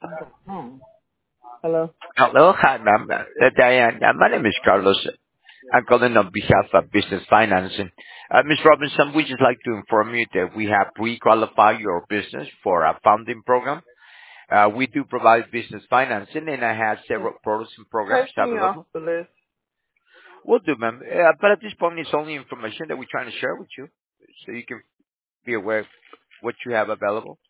Hello. Hello. Hi, ma'am. Diane, my name is Carlos. I'm calling on behalf of Business Financing. Ms. Robinson, we just like to inform you that we have pre-qualified your business for a funding program. We do provide business financing, and I have several products and programs Take me off available. the list. We'll do, ma'am. But at this point, it's only information that we're trying to share with you so you can be aware of what you have available.